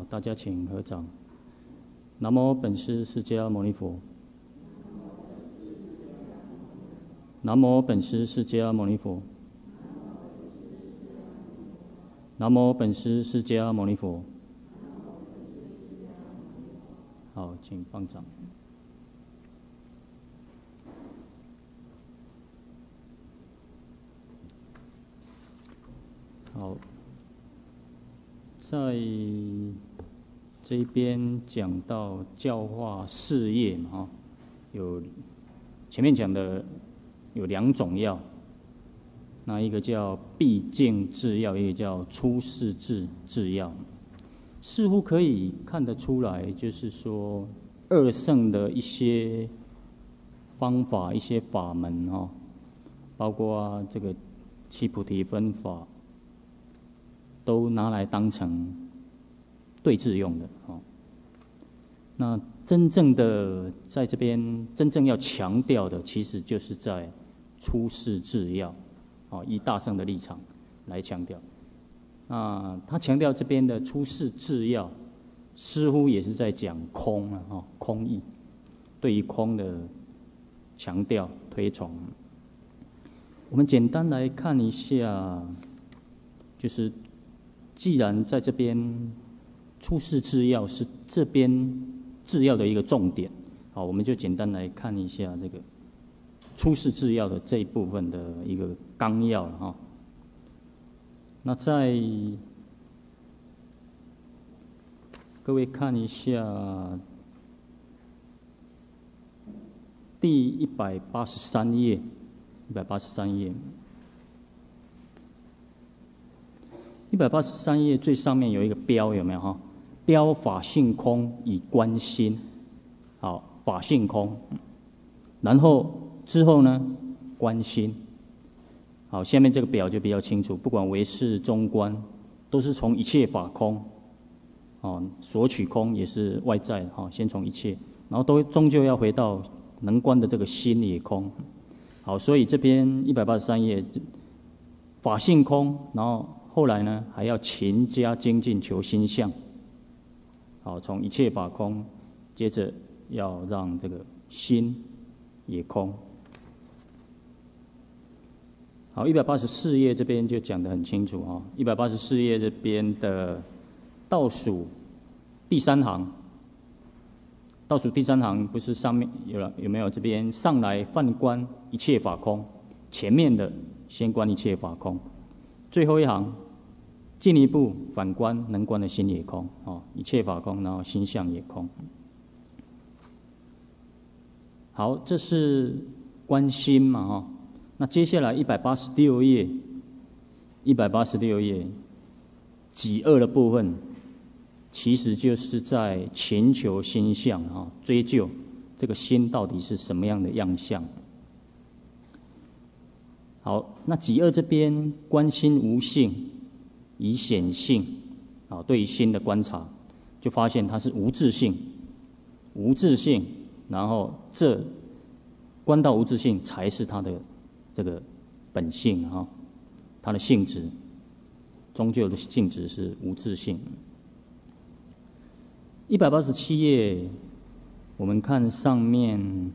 大家请合掌。南无本师释迦牟尼佛。南无本师释迦牟尼佛。南无本师释迦牟尼佛。好，请放掌。好，在这一边讲到教化事业嘛，有前面讲的有2种药，那一个叫必净制药，一个叫出世制药。似乎可以看得出来，就是说二圣的一些方法、一些法门包括这个七菩提分法，都拿来当成对治用的那真正的在这边真正要强调的，其实就是在出世制药以大圣的立场来强调。那他强调这边的出世制药，似乎也是在讲空空义，对于空的强调推崇。我们简单来看一下，就是既然在这边出世制药是这边制药的一个重点，我们就简单来看一下这个出世制药的这一部分的一个纲要了那在各位看一下第183页，183页，183页最上面有一个标，有没有标法性空以观心，好，法性空，然后之后呢，观心。好，下面这个表就比较清楚，不管唯识、中观，都是从一切法空，所取空也是外在先从一切，然后都终究要回到能观的这个心也空。好，所以这边183页，法性空，然后后来呢还要勤加精进求心相。好，从一切法空，接着要让这个心也空。好，184页这边就讲得很清楚184页这边的倒数第3行，倒数第3行不是上面有没有？这边上来泛观一切法空，前面的先观一切法空，最后一行进一步反观能观的心也空一切法空，然后心相也空。好，这是观心嘛那接下来186页，186页己二的部分，其实就是在勤求心相追究这个心到底是什么样的样相。好，那己二这边观心无性，以显性对于心的观察，就发现它是无自性，然后这观到无自性才是它的这个本性它的性质，终究的性质是无自性。187页，我们看上面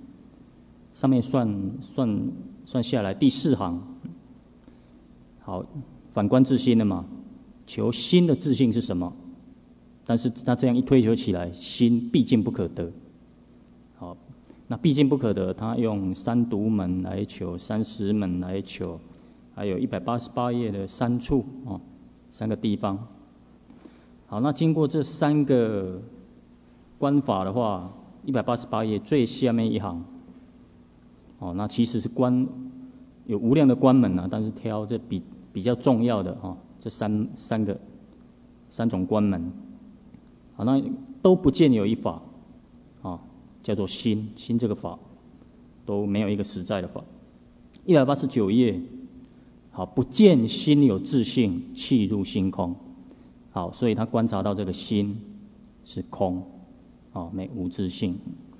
算下来第4行，好，反观自心了嘛，求心的自性是什么？但是他这样一推求起来，心毕竟不可得。好，那毕竟不可得，他用三毒门来求，30门来求，还有188页的3处3个地方。好，那经过这3个观法的话，188页最下面一行，那其实是有无量的观门但是挑这比较重要的这三种观门。好，那都不见有一法叫做心这个法都没有一个实在的法。189页，好，不见心有自性，契入心空。好，所以他观察到这个心是空没无自性。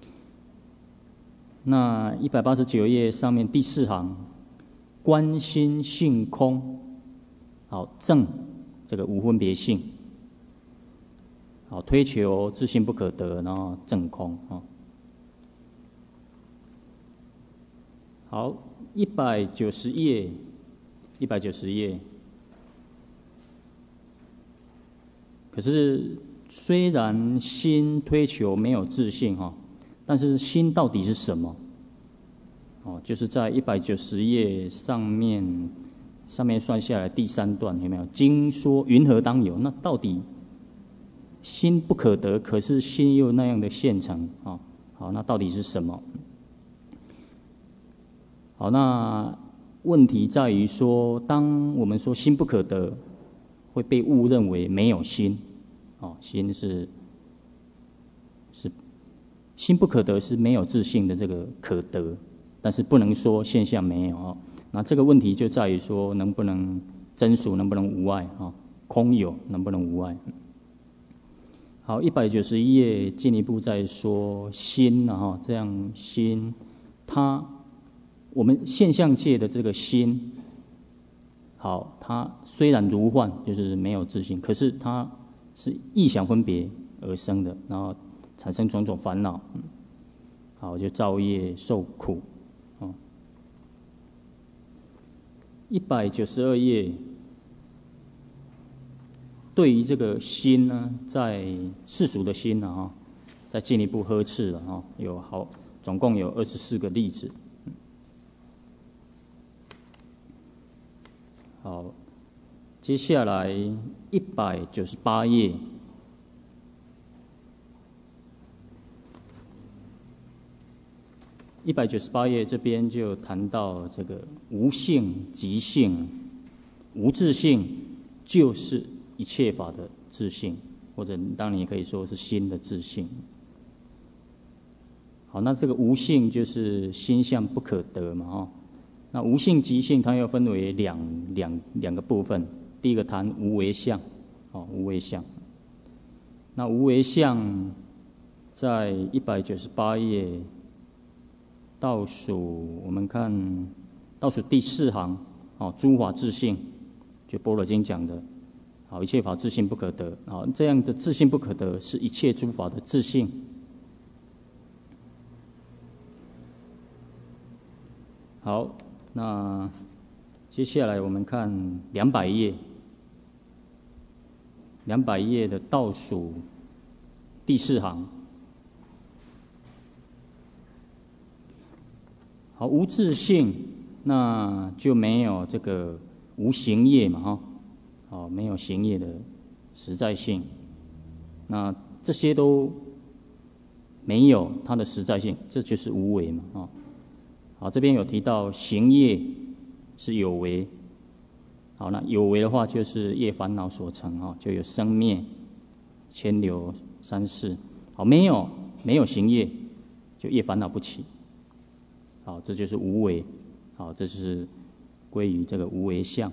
那189页上面第4行，观心性空，好，证这个无分别性。 好，推求自性不可得，然后证空啊。好，190页，190页。可是虽然心推求没有自性哈，但是心到底是什么？哦，就是在190页上面算下来第3段有没有？经说云何当有？那到底心不可得，可是心又那样的现成啊？好，那到底是什么？好，那问题在于说，当我们说心不可得，会被误认为没有心。哦，心是心不可得，是没有自性的这个可得，但是不能说现象没有哦。那这个问题就在于说，能不能真俗，能不能无碍啊？空有能不能无碍？好，191页进一步再说心了哈，这样心，我们现象界的这个心，好，它虽然如幻，就是没有自性，可是它是异想分别而生的，然后产生种种烦恼，好，就造业受苦。192页，对于这个心呢，在世俗的心呢，再进一步呵斥了总共有24个例子。好，接下来198页。198页这边就谈到这个无性即性，无自性就是一切法的自性，或者当然也可以说是心的自性。好，那这个无性就是心相不可得嘛，那无性即性它又分为两个部分，第一个谈无为相，无为相。那无为相在198页。我们看倒数第4行，诸法自性，就般若经讲的，好，一切法自性不可得，好，这样的自性不可得是一切诸法的自性。好，那接下来我们看200页，200页的倒数第4行。好，无自性，那就没有这个无行业嘛，没有行业的实在性，那这些都没有它的实在性，这就是无为嘛，好，这边有提到行业是有为，好，那有为的话就是业烦恼所成，就有生灭、牵流、三世，好，没有行业，就业烦恼不起。好，这就是无为，好，这是归于这个无为相。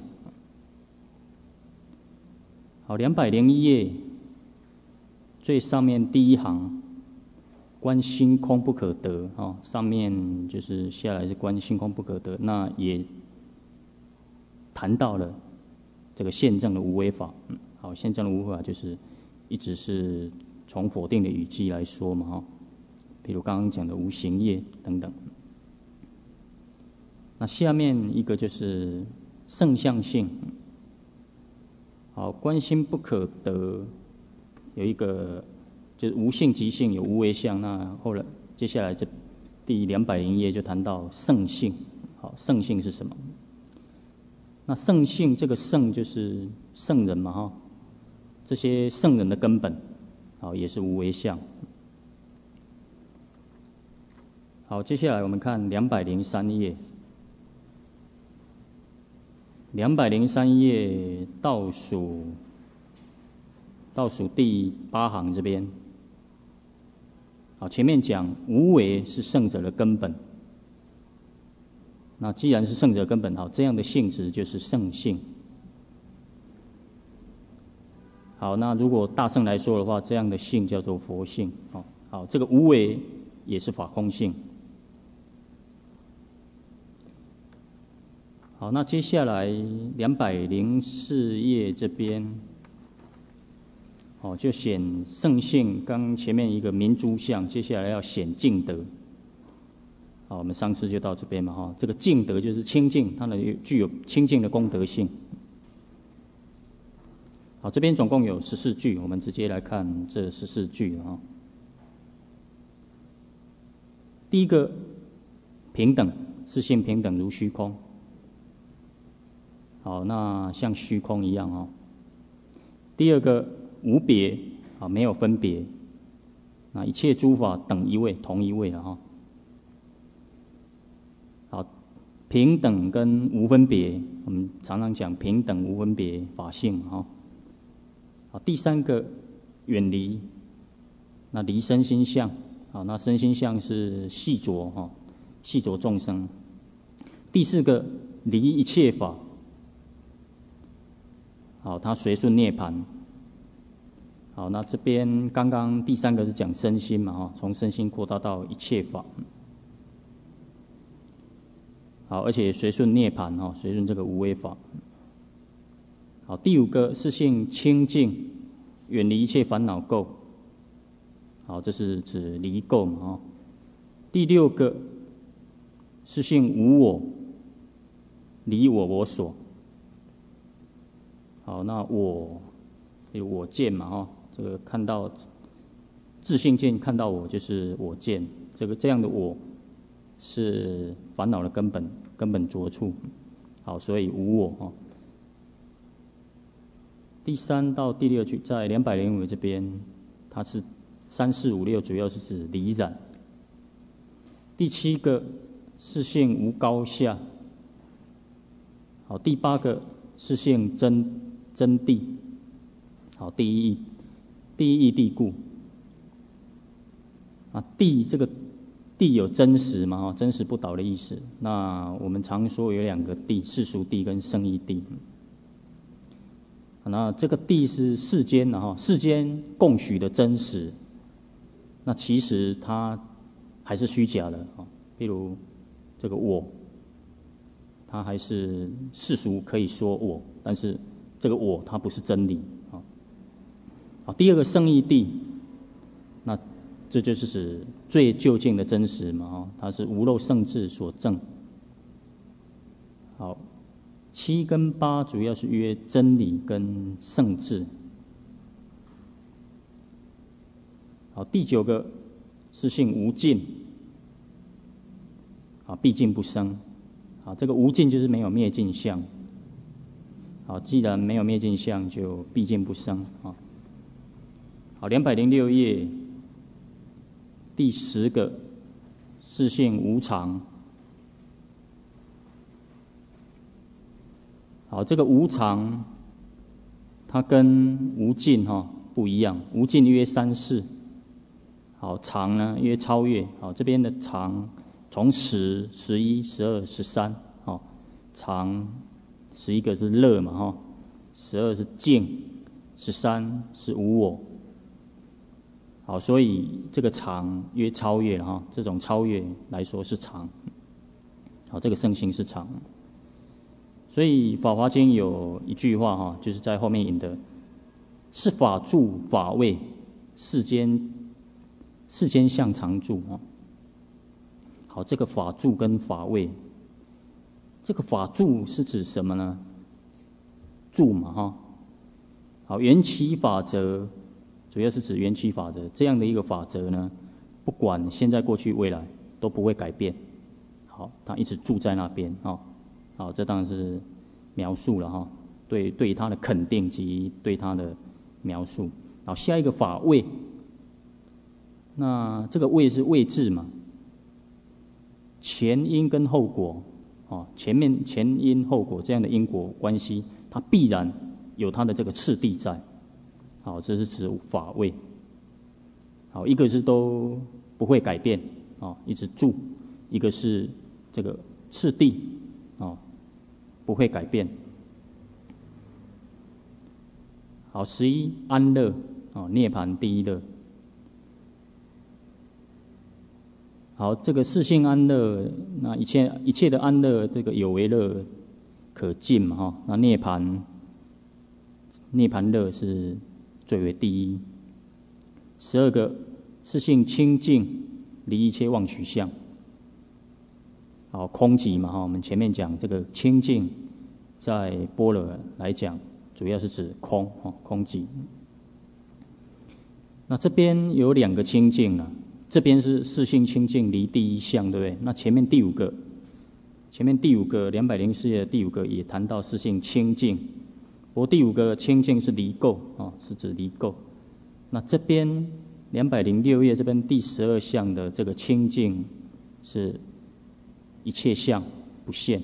好，201页最上面第1行，观心空不可得，上面就是下来是观心空不可得，那也谈到了这个现证的无为法。好，现证的无为法就是一直是从否定的语句来说嘛，比如刚刚讲的无行业等等。那下面一个就是圣相性，好，观心不可得，有一个就是无性即性，有无为相。那后来接下来这第200页就谈到圣性，好，圣性是什么？那圣性这个圣就是圣人嘛，这些圣人的根本，好，也是无为相。好，接下来我们看203页。203页倒数第8行这边，好，前面讲无为是圣者的根本，那既然是圣者根本，好，这样的性质就是圣性。好，那如果大圣来说的话，这样的性叫做佛性。好，这个无为也是法空性。好，那接下来204页这边， 就显圣性。刚前面一个明珠相，接下来要显净德。我们上次就到这边嘛，这个净德就是清净，它具有清净的功德性。好，这边总共有14句，我们直接来看这14句啊。第一个，平等，是性平等如虚空。好，那像虚空一样。第二个，无别，没有分别，那一切诸法等一位，同一位了。好，平等跟无分别，我们常常讲平等无分别法性。好，第三个，远离，那离身心相。好，那身心相是细浊，细浊众生。第四个，离一切法。好，它随顺涅槃。好，那这边刚刚第三个是讲身心嘛，从身心扩大到一切法。好，而且随顺涅槃，随顺这个无为法。好，第五个是性清净，远离一切烦恼垢。好，这是指离垢嘛。第六个是性无我，离我所。好，那我有我见嘛，这个看到自性见，看到我就是我见，这样的我是烦恼的根本着处。好，所以无我。第3到第6句在205这边，它是3、4、5、6，主要是指离染。第7个是性无高下。好，第8个是性真谛。好，第一义谛故。谛这个谛有真实嘛，真实不倒的意思。那我们常说有2个谛，世俗谛跟圣义谛。那这个谛是世间的世间共许的真实，那其实它还是虚假的。譬如这个我，它还是世俗可以说我，但是这个我它不是真理。好，第2个圣义谛，那这就是指最究竟的真实嘛，它是无漏圣智所证。好，7跟8主要是约真理跟圣智。好，第9个是性无尽。好，毕竟不生。好，这个无尽就是没有灭尽相。好，既然没有灭尽相，就毕竟不生。好，206页第10个是性无常。好，这个无常它跟无尽不一样，无尽约3世。好，常呢约超越。好，这边的常从10、11、12、13。好，常11个是乐嘛，12是净，13是无我。好，所以这个常约超越了这种超越来说是常。好，这个圣性是常。所以《法华经》有一句话就是在后面引的，是法住法位，世间相常住。好，这个法住跟法位，这个法住是指什么呢？住嘛好，缘起法则主要是指缘起法则，这样的一个法则呢，不管现在、过去、未来都不会改变。好，它一直住在那边。好，这当然是描述了对它的肯定及对它的描述。好，下一个法位，那这个位是位置嘛，前因跟后果。前因后果这样的因果关系，它必然有它的这个次第在。好，这是指法位。好，一个是都不会改变一直住；一个是这个次第不会改变。好，11安乐涅槃第一乐。好，这个四性安乐，那一切的安乐，这个有为乐可尽嘛那涅槃乐是最为第一。12个是性清净，离一切妄取相。好，空寂嘛哈，我们前面讲这个清净，在般若来讲，主要是指空哈，空寂。那这边有2个清净了，这边是四性清净离第一相，对不对？那前面第5个204页的第5个也谈到四性清净，不过第5个清净是离垢啊，是指离垢。那这边206页这边第12项的这个清净是一切相不现。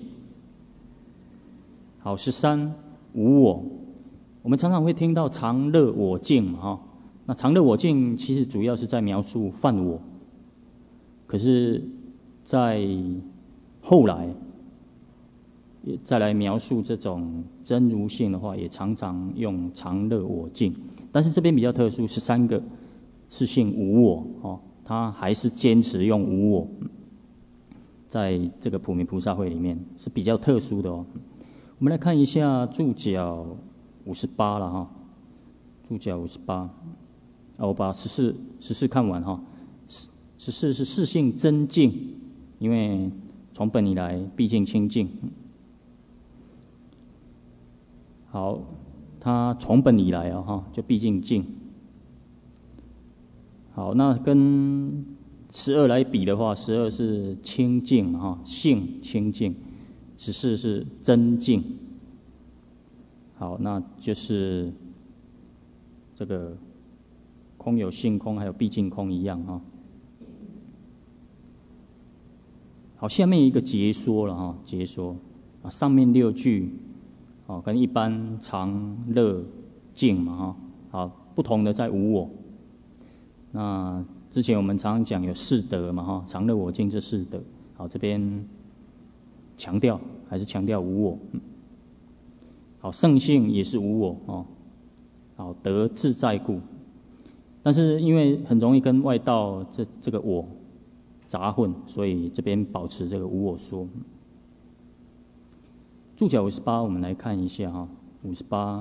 好，13无我，我们常常会听到常乐我净嘛哈。那常乐我净其实主要是在描述犯我，可是，在后来再来描述这种真如性的话，也常常用常乐我净。但是这边比较特殊，13个是性无我哦，他还是坚持用无我，在这个普明菩萨会里面是比较特殊的哦。我们来看一下注脚58了哈，注脚58。我把14看完哈。14是四性真净，因为从本以来毕竟清净。好，它从本以来就毕竟净。好，那跟12来比的话，12是清净哈，性清净；14是真净。好，那就是这个空有性空，还有毕竟空一样哈。好，下面一个解说了哈，解说啊，上面6句哦，跟一般常乐净嘛哈，好，不同的在无我。那之前我们常常讲有4德嘛哈，常乐我净这4德，好，这边还是强调无我。好，圣性也是无我哦，好，得自在故。但是因为很容易跟外道这个我杂混，所以这边保持这个无我说。注脚58，我们来看一下哈，58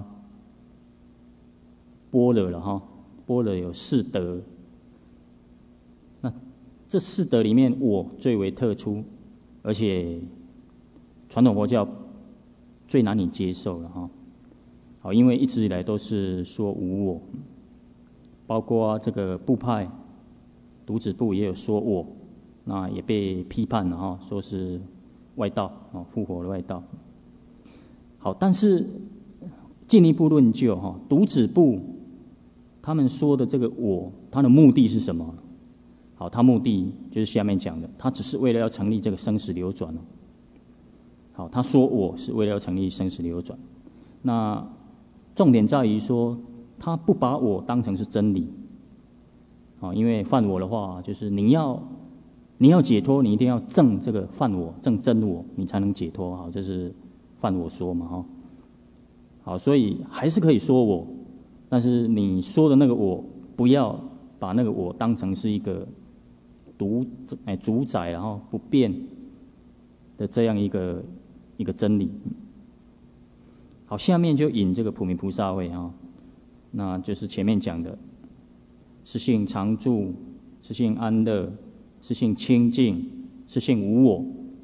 般若了哈，般若有4德，那这4德里面，我最为特殊，而且传统佛教最难以接受了哈。好，因为一直以来都是说无我，包括这个部派独子部也有说我。那也被批判了哈，说是外道哦，复活的外道。好，但是进一步论究哈，独子部他们说的这个我，他的目的是什么？好，他目的就是下面讲的，他只是为了要成立这个生死流转哦。好，他说我是为了要成立生死流转，那重点在于说，他不把我当成是真理。好，因为犯我的话，就是你要解脱，你一定要证这个犯我，证真我，你才能解脱。好，这是犯我说嘛哈。好，所以还是可以说我，但是你说的那个我，不要把那个我当成是一个主宰，然后不变的这样一个真理。好，下面就引这个普明菩萨会哈，那就是前面讲的是性常住，是性安乐，是性清净，是性无我。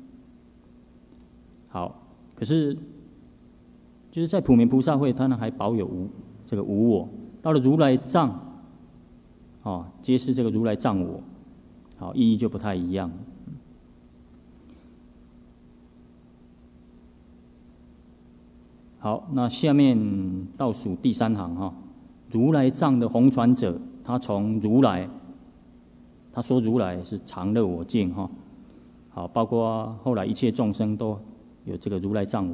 好，可是就是在普明菩萨会，他呢还保有这个无我。到了如来藏，揭示这个如来藏我，好，意义就不太一样。好，那下面倒数第3行哈，如来藏的弘传者，他从如来。他说如来是常乐我净哈，好，包括后来一切众生都有这个如来藏我。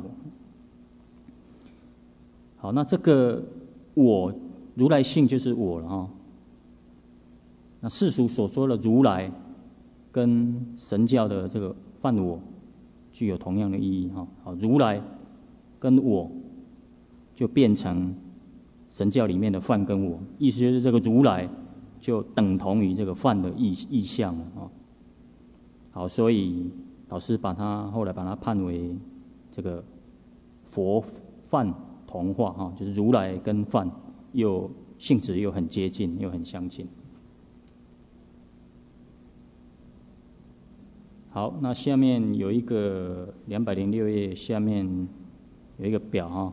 好，那这个我如来性就是我了哈。那世俗所说的如来，跟神教的这个犯我具有同样的意义哈。好，如来跟我就变成神教里面的犯跟我，意思就是这个如来就等同于这个犯的意象了啊。好，所以老师后来把它判为这个佛犯同化哈，就是如来跟犯又性质又很接近，又很相近。好，那下面有一个206页，下面有一个表哈，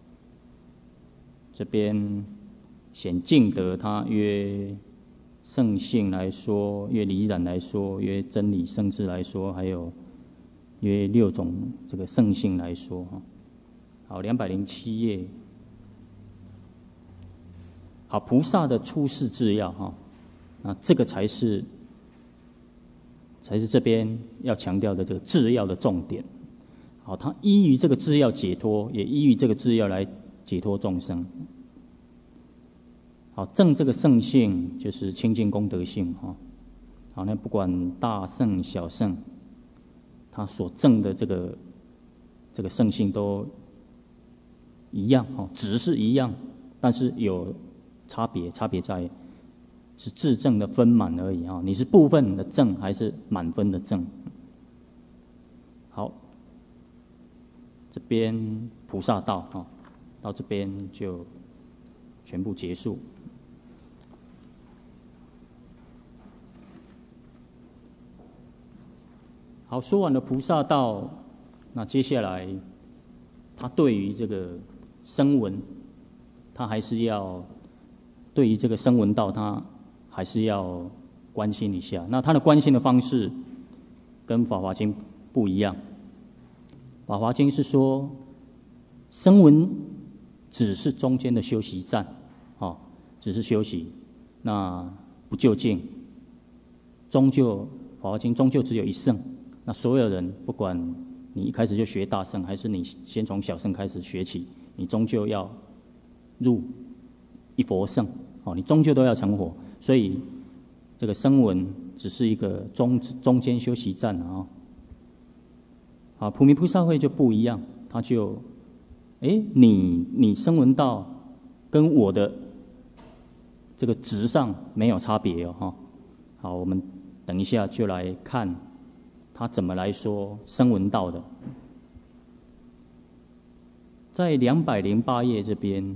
这边显净德，它约圣性来说，约理染来说，约真理圣智来说，还有约6种这个圣性来说哈。好，207页。好，菩萨的出世制要哈，那这个才是这边要强调的这个制要的重点。好，他依于这个制要解脱，也依于这个制要来解脱众生。好，证这个圣性就是清净功德性哈。好，那不管大圣小圣，他所证的这个圣性都一样哈，只是一样，但是有差别在是自证的分满而已啊，你是部分的证还是满分的证？好，这边菩萨道啊，到这边就全部结束。好，说完了菩萨道，那接下来他对于这个声闻，他还是要对于这个声闻道，他还是要关心一下。那他的关心的方式跟《法华经》不一样，《法华经》是说声闻只是中间的休息站，只是休息，那不究竟，终究《法华经》终究只有一圣。那所有人，不管你一开始就学大圣，还是你先从小圣开始学起，你终究要入一佛圣，你终究都要成佛。所以这个声闻只是一个中间休息站啊。好，普弥菩萨会就不一样，他就，你声闻道跟我的这个值上没有差别哦。好，我们等一下就来看他怎么来说声闻道的。在208页这边，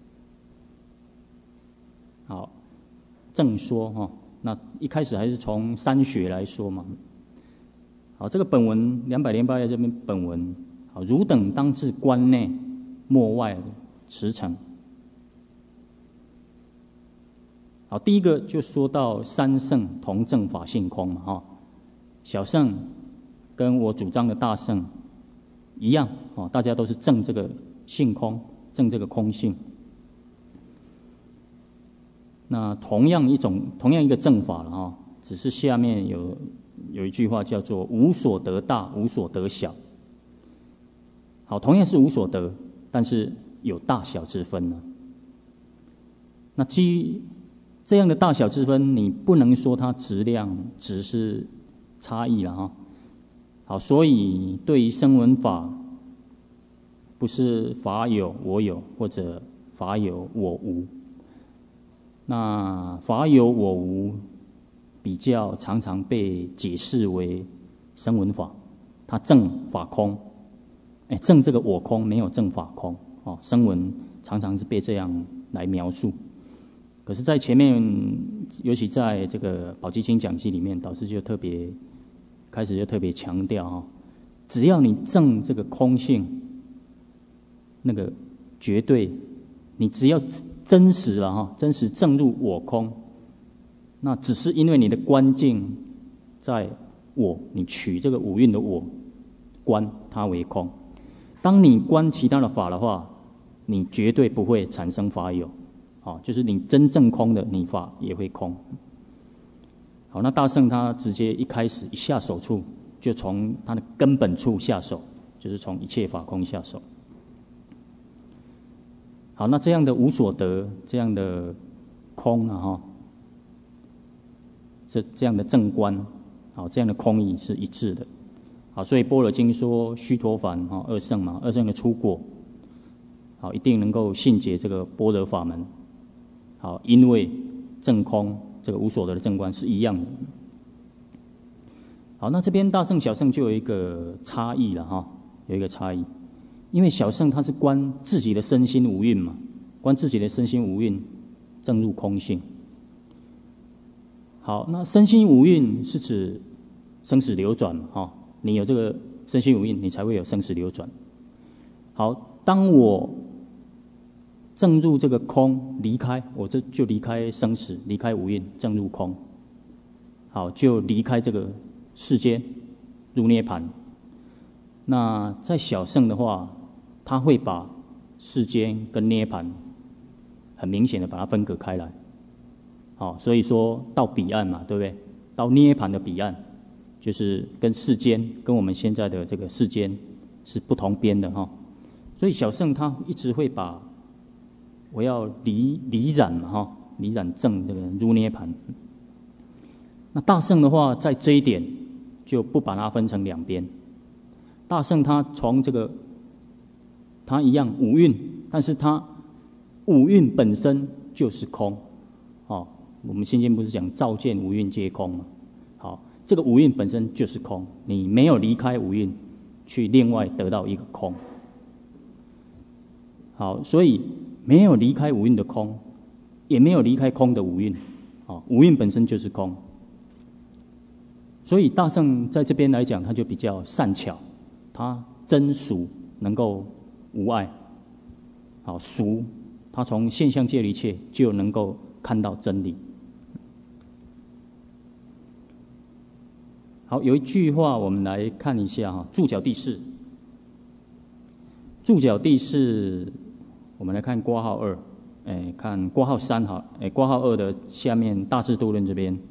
好，正说哈，那一开始还是从三学来说嘛。好，这个本文208页这边本文，好，汝等当自观内莫外驰骋。好，第一个就说到三圣同证法性空嘛，哈，小圣跟我主张的大圣一样，大家都是证这个性空，证这个空性。那同样一个证法了哈，只是下面有一句话叫做无所得大，无所得小。好，同样是无所得，但是有大小之分呢。那基于这样的大小之分，你不能说它质量只是差异了哈。好，所以对于声闻法，不是法有我有，或者法有我无。那法有我无比较常常被解释为声闻法，它证法空，证这个我空，没有证法空。声闻常常是被这样来描述。可是，在前面，尤其在这个宝积经讲记里面，导师就特别强调只要你证这个空性，那个绝对，你只要真实了真实证入我空，那只是因为你的观境在我，你取这个五蕴的我观它为空。当你观其他的法的话，你绝对不会产生法有。就是你真正空的，你法也会空。好，那大圣他直接一开始一下手处，就从他的根本处下手，就是从一切法空下手。好，那这样的无所得，这样的空这样的正观，好，这样的空义是一致的。好，所以般若经说须陀洹二圣嘛，二圣的出果，好，一定能够信解这个般若法门。好，因为正空这个无所得的正观是一样的。好，那这边大圣小圣就有一个差异了有一个差异，因为小圣他是观自己的身心无蕴嘛，观自己的身心无蕴， 证入空性。好，那身心五蕴是指生死流转嘛，你有这个身心五蕴，你才会有生死流转。好，当我证入这个空，离开，我这就离开生死，离开五蕴，证入空。好，就离开这个世间，入涅槃。那在小乘的话，他会把世间跟涅槃很明显的把它分隔开来。好，所以说到彼岸嘛，对不对？到涅槃的彼岸，就是跟世间，跟我们现在的这个世间是不同边的哈。所以小乘他一直会把我要离染嘛哈，离染正这个入涅槃。那大乘的话，在这一点就不把它分成两边。大乘它从这个它一样五蕴，但是它五蕴本身就是空。我们先前不是讲照见五蕴皆空吗？好，这个五蕴本身就是空，你没有离开五蕴，去另外得到一个空。好，所以没有离开五蕴的空，也没有离开空的五蕴。五蕴本身就是空，所以大乘在这边来讲，它就比较善巧，它真俗能够无碍。好，俗它从现象界的一切就能够看到真理。好，有一句话我们来看一下哈，注脚第四。注脚第四，我们来看括号2，看括号3好，括号2的下面大智度论这边。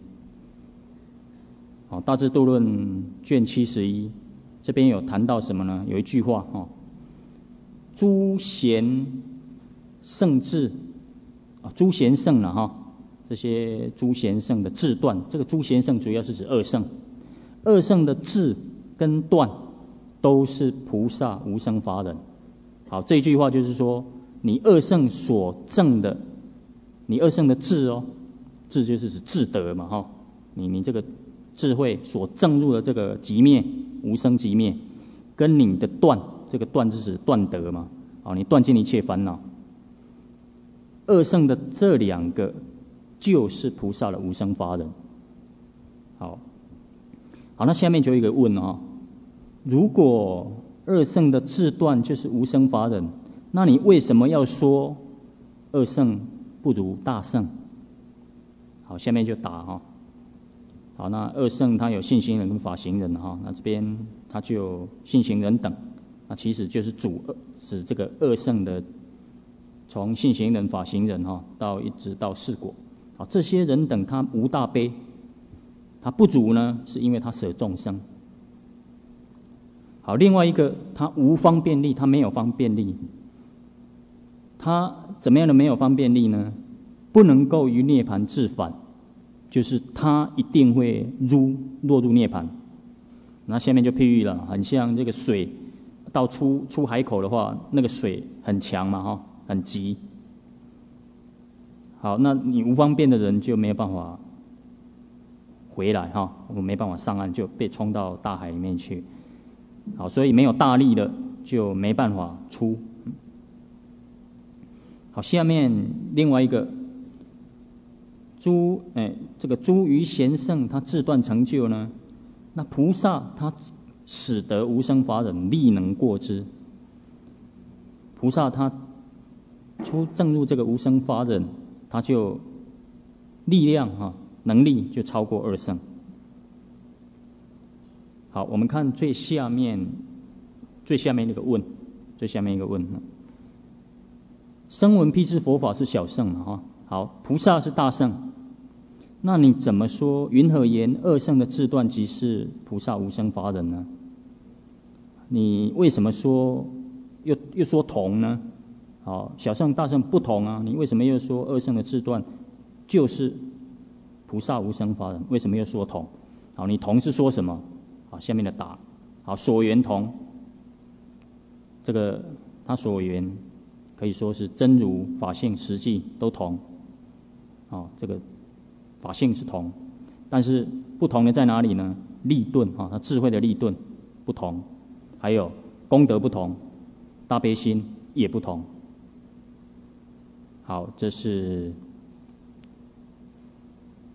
好，大智度论卷71这边有谈到什么呢？有一句话哈，诸贤圣智诸贤圣了哈，这些诸贤圣的智断，这个诸贤圣主要是指二圣。二圣的智跟断都是菩萨无生法忍。好，这一句话就是说，你二圣所证的，你二圣的智智就是指智德嘛哈，你这个智慧所证入的这个寂灭无生寂灭，跟你的断，这个断是指断德嘛，你断尽一切烦恼。二圣的这两个就是菩萨的无生法忍。好，那下面就有一个问如果二圣的智断就是无生法忍，那你为什么要说二圣不如大圣？好，下面就答好，那二圣他有信行人跟法行人那这边他就信行人等，那其实就是指这个二圣的，从信行人、法行人一直到四果。好，这些人等他无大悲。他不足呢，是因为他舍众生。好，另外一个他无方便力，他没有方便力。他怎么样的没有方便力呢？不能够于涅槃自返，就是他一定会落入涅槃。那下面就譬喻了，很像这个水到出海口的话，那个水很强嘛很急。好，那你无方便的人就没有办法回来我没办法上岸，就被冲到大海里面去。好，所以没有大力的就没办法出。好，下面另外一个这个诸于贤圣他自断成就呢，那菩萨他使得无生法忍，力能过之。菩萨他证入这个无生法忍，他就力量能力就超过二圣。好，我们看最下面那个问，声闻辟支佛法是小圣嘛好，菩萨是大圣，那你怎么说云何言二圣的自断即是菩萨无生法忍呢？你为什么说又说同呢？好，小圣大圣不同啊，你为什么又说二圣的自断就是菩萨无生法忍？为什么又说同？好，你同是说什么？好，下面的答。好，所缘同，这个他所缘可以说是真如、法性、实际都同。这个法性是同，但是不同的在哪里呢？力顿他智慧的力顿不同，还有功德不同，大悲心也不同。好，这是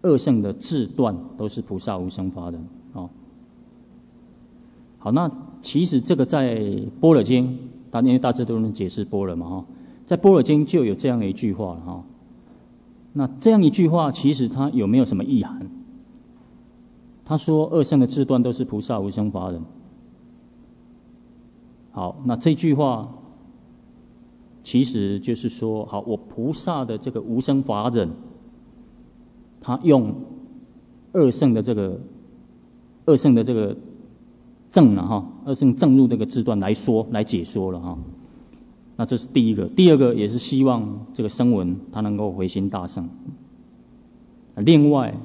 二圣的智断都是菩萨无生法忍。哦，好，那其实这个在般若经，因为大智度论解释般若嘛，哈，在般若经就有这样的一句话了，哈。那这样一句话，其实它有没有什么意涵？他说二圣的智断都是菩萨无生法忍。好，那这句话其实就是说，好，我菩萨的这个无生法忍，他用二圣的这个正啊哈，二圣正入这个智断来解说了哈。那这是第一个，第二个也是希望这个声闻他能够回心大圣。另外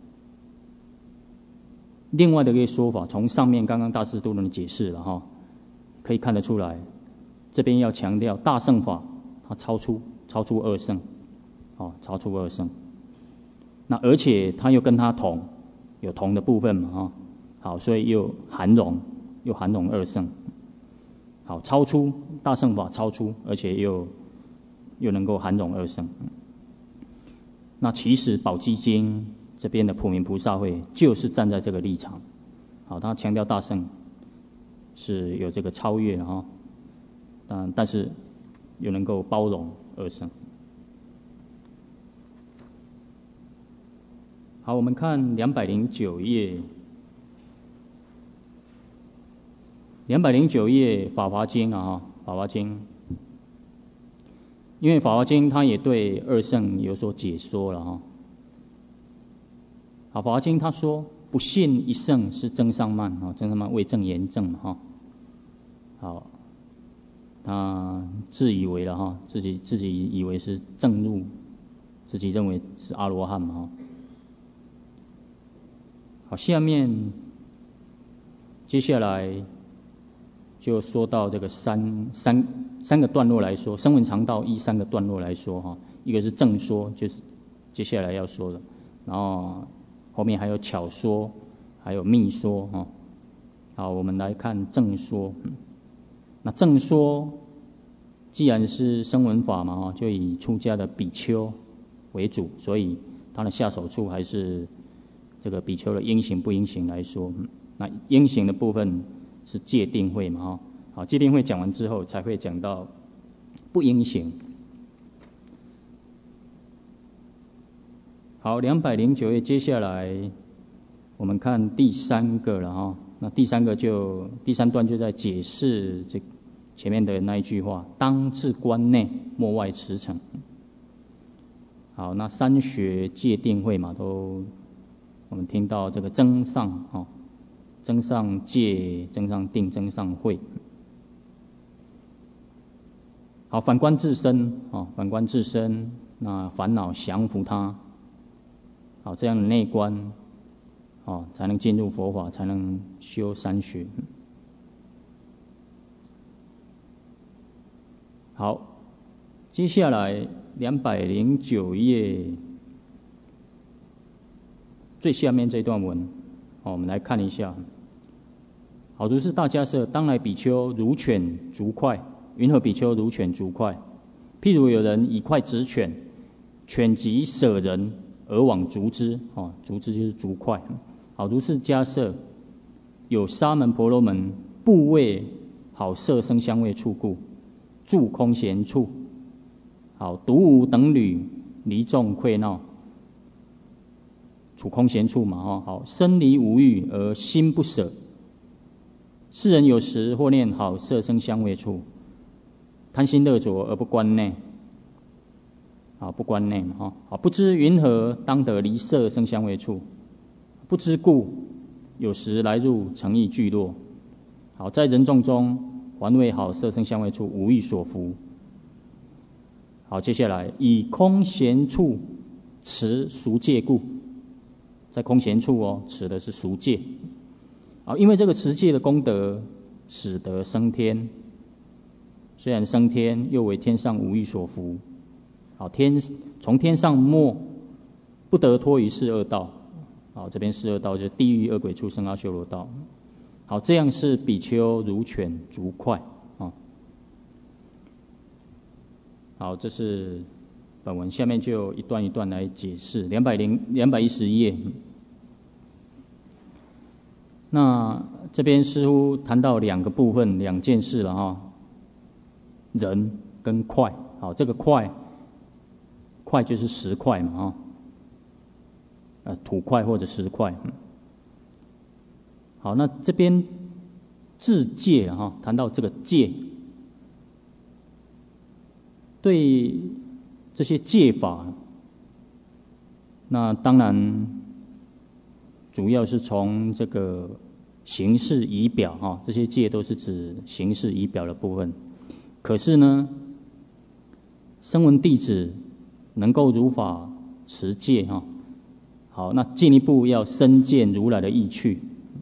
的一个说法，从上面刚刚大智度论的解释了哈，可以看得出来，这边要强调大乘法，它超出二乘，哦，超出二乘。那而且它又跟它有同的部分嘛，哈，好，所以又含容二乘，好，超出大乘法，而且又能够含容二乘。那其实宝积经这边的普明菩萨会就是站在这个立场，好，他强调大乘是有这个超越哈，但是又能够包容二乘。好，我们看209页，209页法华经啊，哈，法华经，因为法华经它也对二乘有所解说了哈。好，法华经他说不信一乘是增上慢啊，增上慢为正言正嘛哈。好，他自以为了哈，自己以为是正入，自己认为是阿罗汉嘛哈。好，下面接下来就说到这个三个段落来说，声闻常道依3个段落来说哈，一个是正说，就是接下来要说的，然后后面还有巧说，还有密说哈。好，我们来看正说。那正说既然是声闻法嘛哈，就以出家的比丘为主，所以它的下手处还是这个比丘的应行不应行来说。那应行的部分是戒定慧嘛哈。好，戒定慧讲完之后，才会讲到不应行。好，209页，接下来我们看第3个了哈。那第3段就在解释这前面的那一句话：当自关内，莫外驰骋。好，那三学戒定慧嘛，我们听到这个增上哈，增上戒，增上定，增上慧。好，反观自身啊，反观自身，那烦恼降服它。好，这样的内观，哦，才能进入佛法，才能修三学。好，接下来209页最下面这段文，我们来看一下。好，如是大迦叶，当来比丘如犬逐快。云何比丘如犬逐快？譬如有人以快执犬，犬即舍人而往逐之。逐之就是逐快。好，如是迦叶，有沙门婆罗门不为好色声香味触故，住空闲处。好，独无等侣离众溃闹，处空闲处嘛。好，身离无欲而心不舍。世人有时或念好色声香味处，贪心乐着而不观内。好，不观内嘛。好，不知云何当得离色声香味处，不知故，有时来入诚意聚落。好，在人众中还为好色声香味处无欲所伏。好，接下来以空闲处持赎戒故，在空闲处持的是赎戒。好，因为这个持戒的功德，使得升天。虽然升天，又为天上无欲所伏。好，从天上没，不得脱于四恶道。好，这边四恶道就是地狱、恶鬼、畜生、阿修罗道。好，这样是比丘如犬逐快。好，这是本文，下面就一段一段来解释。210页。那这边似乎谈到2个部分，2件事了哈，人跟块。好，这个块就是石块嘛哈，土块或者石块。好，那这边自戒哈，谈到这个戒，对这些戒法，那当然主要是从这个形式仪表哈，这些戒都是指形式仪表的部分。可是呢，声闻弟子能够如法持戒哈，好，那进一步要深见如来的意趣。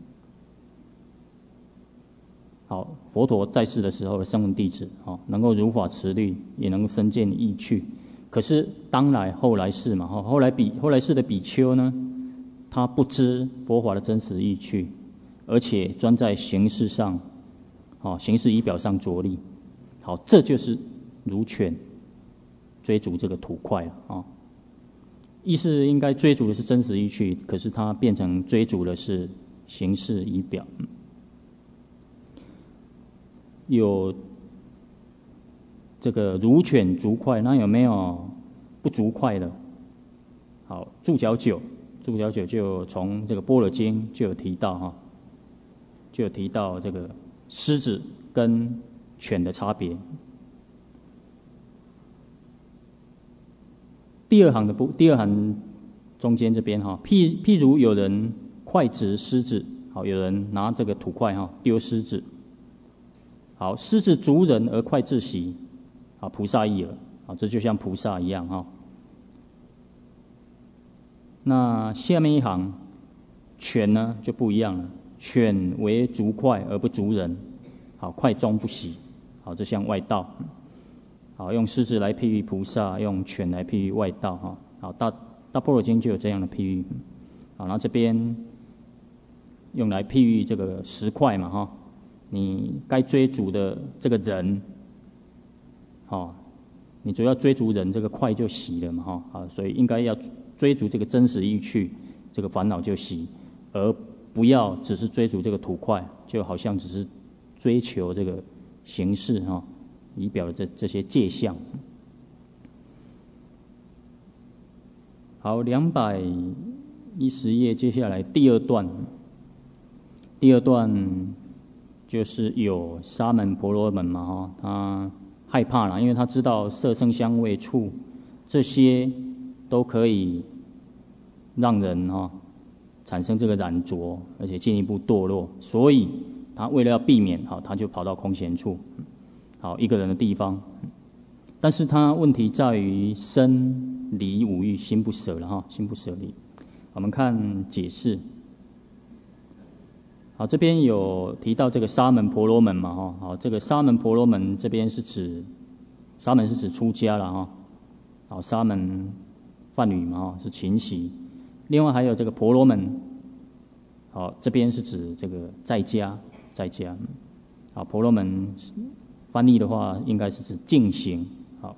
好，佛陀在世的时候的声闻弟子，能够如法持律，也能深见意趣。可是后来世嘛，后来世的比丘呢，他不知佛法的真实意趣，而且专在形式上，形式仪表上着力。好，这就是如犬追逐这个土块了意思应该追逐的是真实意趣，可是他变成追逐的是形式仪表。有这个如犬逐块，那有没有不逐块的？好，注脚九就从这个般若经就有提到就有提到这个狮子跟犬的差别。第二行中间这边譬如有人快执狮子，好，有人拿这个土块丢狮子。好，狮子逐人而快自息，菩萨意耳，这就像菩萨一样那下面一行，犬呢就不一样了，犬为逐快而不逐人，好，快中不息，好，这像外道。好，用狮子来譬喻菩萨，用犬来譬喻外道好，大般若经就有这样的譬喻。好，然后这边用来譬喻这个石块嘛你该追逐的这个人，你主要追逐人，这个快就息了嘛所以应该要追逐这个真实意趣，这个烦恼就息，而不要只是追逐这个土块，就好像只是追求这个形式仪表的这些界相。好，210页，接下来第二段就是有沙门婆罗门嘛他害怕了，因为他知道色声香味触这些都可以让人产生这个染着，而且进一步堕落，所以他为了要避免他就跑到空闲处，好，一个人的地方。但是他问题在于身离五欲，心不舍了心不舍离。我们看解释。好，这边有提到这个沙门婆罗门嘛好，这个沙门婆罗门这边是指沙门是指出家了好，沙门梵语嘛是勤习。另外还有这个婆罗门，好，这边是指这个在家。好，婆罗门翻译的话应该是指净行，好，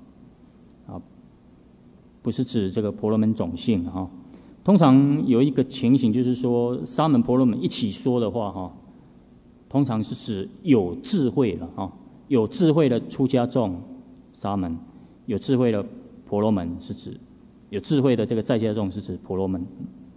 不是指这个婆罗门种姓通常有一个情形，就是说沙门婆罗门一起说的话通常是指有智慧了有智慧的出家众沙门，有智慧的婆罗门是指有智慧的这个在家众是指婆罗门。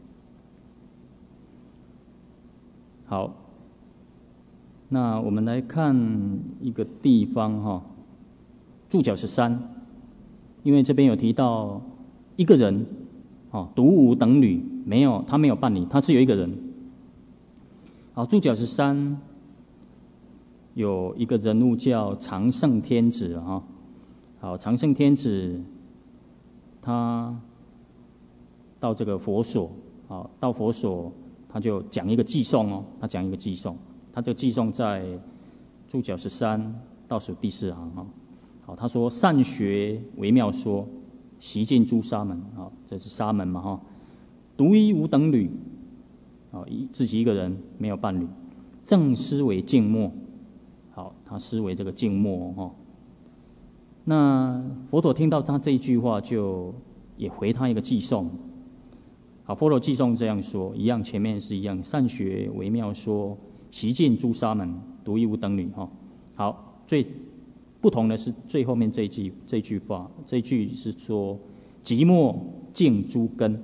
好，那我们来看一个地方注脚13，因为这边有提到一个人独无等侣，他没有伴侣，他只有一个人。好，注脚13有一个人物叫常胜天子好，常胜天子他到这个佛所，到佛所他就讲一个偈颂他讲一个偈颂，他这个偈颂在注脚13倒数第4行好，他说善学微妙说，习尽诸沙门，这是沙门嘛独一无等侣，自己一个人没有伴侣，正思维静默，好，他思维这个静默那佛陀听到他这一句话，就也回他一个偈颂。好，佛陀偈颂这样说，一样前面是一样，善学微妙说，习尽诸沙门，独一无等女。好，最不同的是最后面这句话，这句是说寂寞净诸根。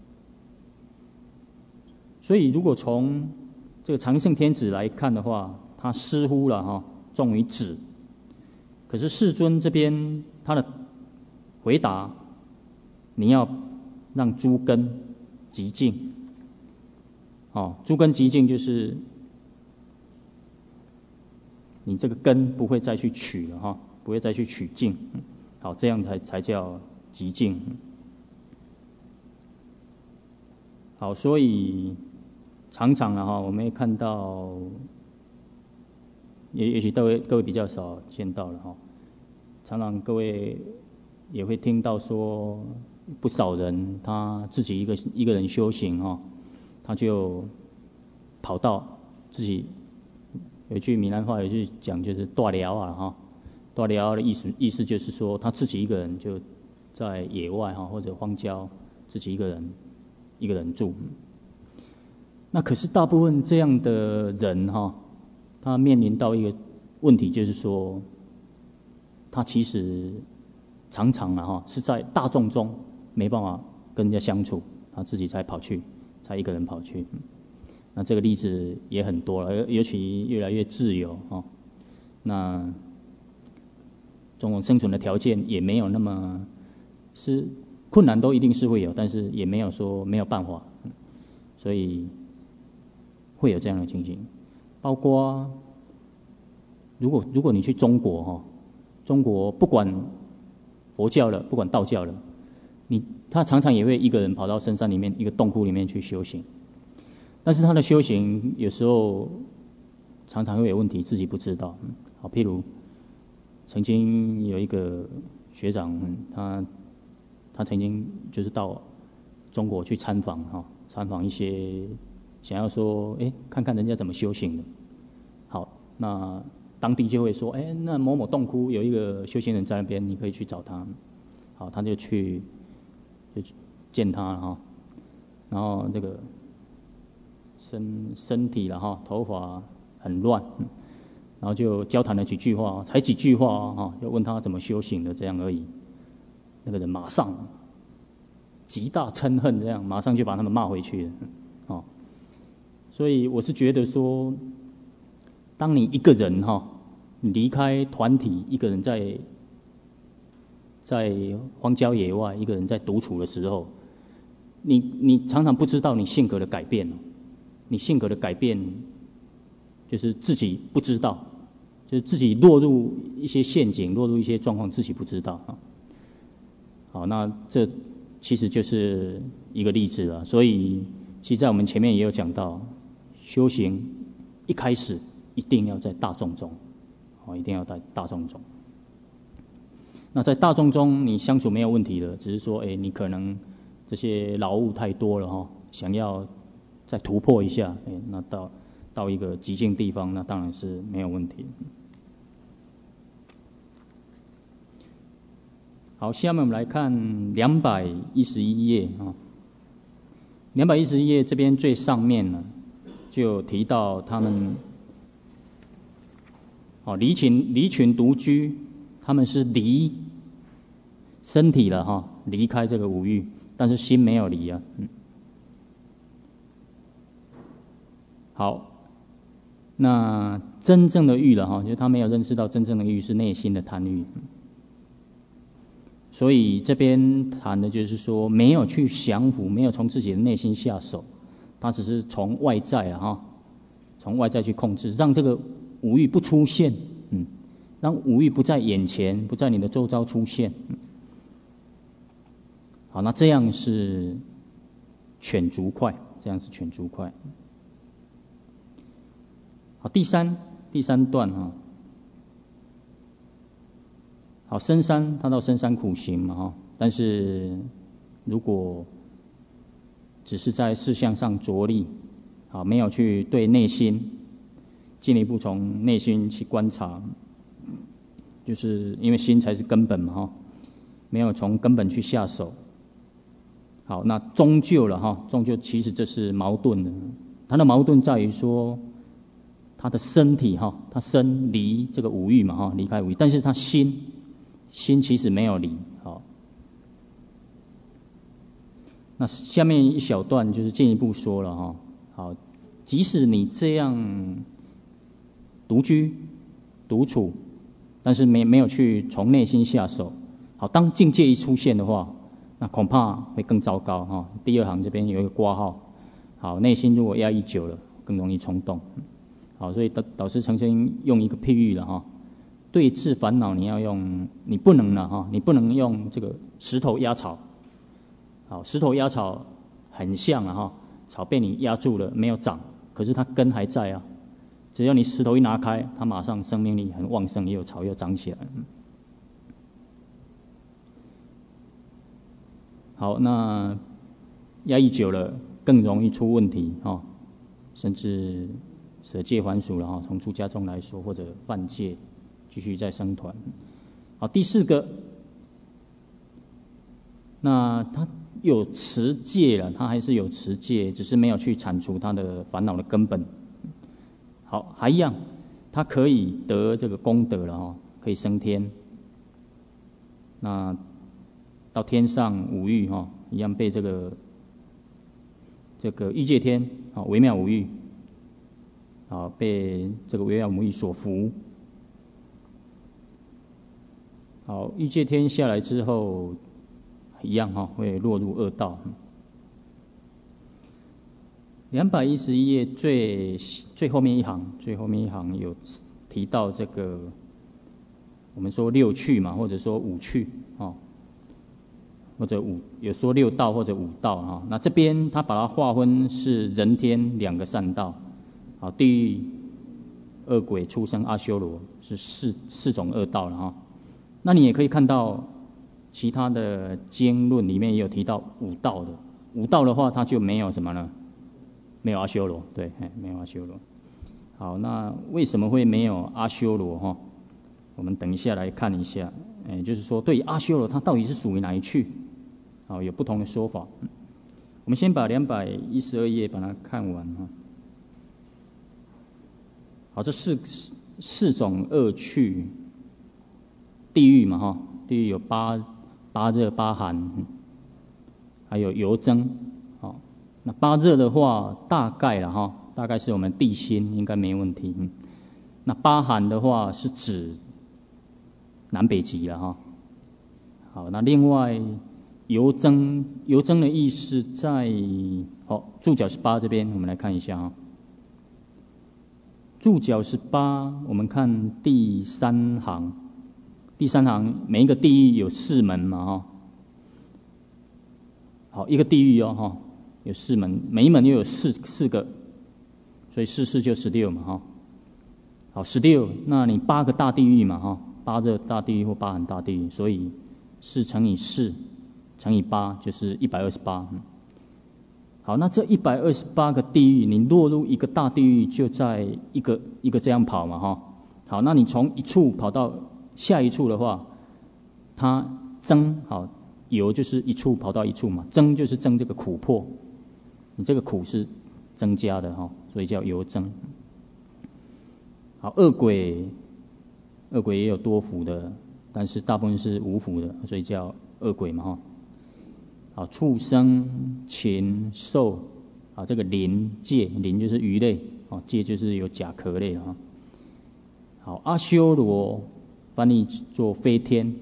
所以如果从这个常胜天子来看的话，他似乎了重于止。可是世尊这边他的回答，你要让诸根极净。诸根极净就是你这个根不会再去取了不会再去取净。好，这样才叫极净。好，所以常常我们也看到，也许各位比较少见到了常常各位也会听到说，不少人他自己一个人修行他就跑到自己，有一句闽南话有一句讲就是大寮啊大寮的意思就是说他自己一个人就在野外或者荒郊自己一个人住。那可是大部分这样的人他面临到一个问题，就是说他其实常常是在大众中没办法跟人家相处，他自己才一个人跑去。那这个例子也很多了，尤其越来越自由那种种生存的条件也没有那么是困难，都一定是会有，但是也没有说没有办法，所以会有这样的情形。包括如果你去中国中国不管佛教了，不管道教了，他常常也会一个人跑到深山里面一个洞窟里面去修行。但是他的修行有时候常常会有问题，自己不知道。好，譬如曾经有一个学长，他曾经就是到中国去参访一些，想要说看看人家怎么修行的。好，那当地就会说那某某洞窟有一个修行人在那边，你可以去找他。好，他就去见他然后这个身体头发很乱，然后就交谈了几句话，才几句话就问他怎么修行的，这样而已。那个人马上极大嗔恨，这样马上就把他们骂回去了所以我是觉得说，当你一个人你离开团体，一个人在荒郊野外，一个人在独处的时候，你常常不知道你性格的改变。你性格的改变，就是自己不知道，就是自己落入一些陷阱，落入一些状况，自己不知道好，那这其实就是一个例子了。所以，其实在我们前面也有讲到，修行一开始一定要在大众中，一定要在大众中。那在大众中，你相处没有问题的，只是说，你可能这些劳务太多了想要再突破一下，那到一个极境地方，那当然是没有问题。好，下面我们来看211页211页这边最上面呢，就提到他们离群独居，他们是离身体了离开这个五欲，但是心没有离啊。好，那真正的欲了就是他没有认识到真正的欲是内心的贪欲。所以这边谈的就是说，没有去降服，没有从自己的内心下手，他只是从外在从外在去控制，让这个五欲不出现，让五欲不在眼前，不在你的周遭出现。好，那这样是犬逐快，这样是犬逐快。好，第三段好，深山他到深山苦行嘛但是如果只是在事项上着力，没有去对内心进一步从内心去观察， 就是因为心才是根本嘛哈，没有从根本去下手。好，那终究了哈，终究其实这是矛盾的。它的矛盾在于说，他的身体哈，他身离这个五欲嘛哈，离开五欲，但是他心其实没有离。好，那下面一小段就是进一步说了哈。好，即使你这样独居独处，但是没有去从内心下手。好，当境界一出现的话，那恐怕会更糟糕哈。第二行这边有一个括号。好，内心如果压抑久了，更容易冲动。好，所以导师曾经用一个譬喻了哈，对治烦恼你不能了哈，你不能用这个石头压草。好，石头压草很像啊哈，草被你压住了，没有长，可是它根还在啊。只要你石头一拿开，它马上生命力很旺盛，也有草又长起来。好，那压抑久了更容易出问题哈，甚至舍戒还俗了哈。从出家中来说，或者犯戒，继续再生团。好，第四个，那他有持戒了，他还是有持戒，只是没有去铲除他的烦恼的根本。好，还一样，他可以得这个功德了哈，可以升天。那到天上五欲哈，一样被这个欲界天啊，微妙五欲啊，被这个微妙五欲所服。好，欲界天下来之后，一样哈，会落入恶道。211页最后面一行有提到这个，我们说六趣嘛，或者说五趣啊，或者有说六道或者五道哈。那这边他把它划分是人天两个善道，好，地狱、恶鬼、畜生、阿修罗是四种恶道了哈。那你也可以看到其他的经论里面也有提到五道的，五道的话它就没有什么呢？没有阿修罗，对，没有阿修罗。好，那为什么会没有阿修罗哈？我们等一下来看一下，就是说对于阿修罗它到底是属于哪一趣？好，有不同的说法。我们先把212页把它看完哈。好，这四种恶趣，地狱嘛哈，地狱有八热八寒，还有油蒸。好，那八热的话，大概是我们地心，应该没问题。那八寒的话是指南北极了哈。好，那另外油蒸的意思在注脚18这边，我们来看一下哈。注脚18，我们看第三行。第三行每一个地狱有4门嘛哈。好，一个地狱哈，有4门，每一门又有四个，所以4就16嘛哈。好，16，那你8个大地狱嘛哈，8热大地狱或八寒大地狱，所以4乘以4乘以8就是128。好，那这128个地狱，你落入一个大地狱，就在一个这样跑嘛哈。好，那你从一处跑到下一处的话，它增好油就是一处跑到一处嘛，增就是增这个苦破，你这个苦是增加的哈，所以叫油增。好，恶鬼也有多福的，但是大部分是无福的，所以叫恶鬼嘛哈。好，畜生、禽兽，啊，这个鳞介，鳞就是鱼类，哦，介就是有甲壳类哈。好，阿修罗翻译做飞天，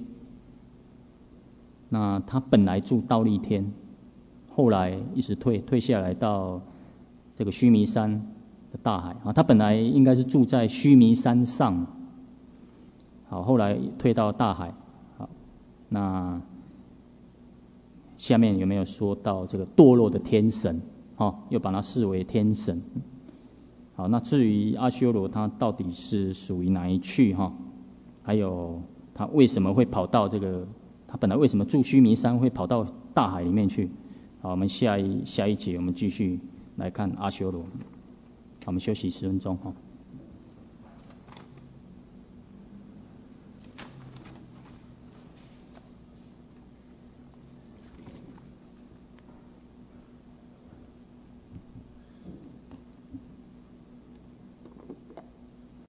那他本来住忉利天，后来一直退下来到这个须弥山的大海啊，他本来应该是住在须弥山上，好，后来退到大海。好，那下面有没有说到这个堕落的天神？又把它视为天神。好，那至于阿修罗，他到底是属于哪一趣？还有他为什么会跑到这个？他本来为什么住须弥山会跑到大海里面去？好，我们下一节我们继续来看阿修罗。好，我们休息10分钟哈。